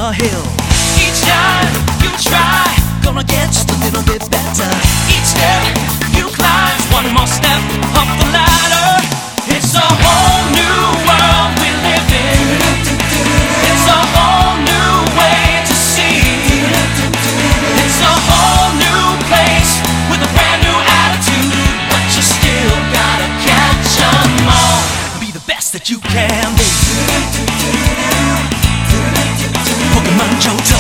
the hill. Each time you try, gonna get just a little bit better. Each step you climb, one more step up the ladder. It's a whole new world we live in. It's a whole new way to see. It's a whole new place with a brand new attitude, but you still gotta catch 'em all. Be the best that you can be. Pokemon Johto.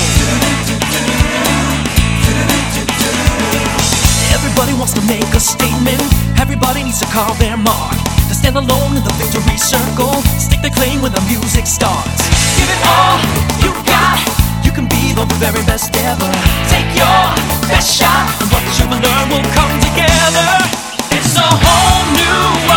Everybody wants to make a statement. Everybody needs to carve their mark. To stand alone in the victory circle, stick the claim when the music starts. Give it all you got. You can be the very best ever. Take your best shot, and what you learn will come together. It's a whole new world.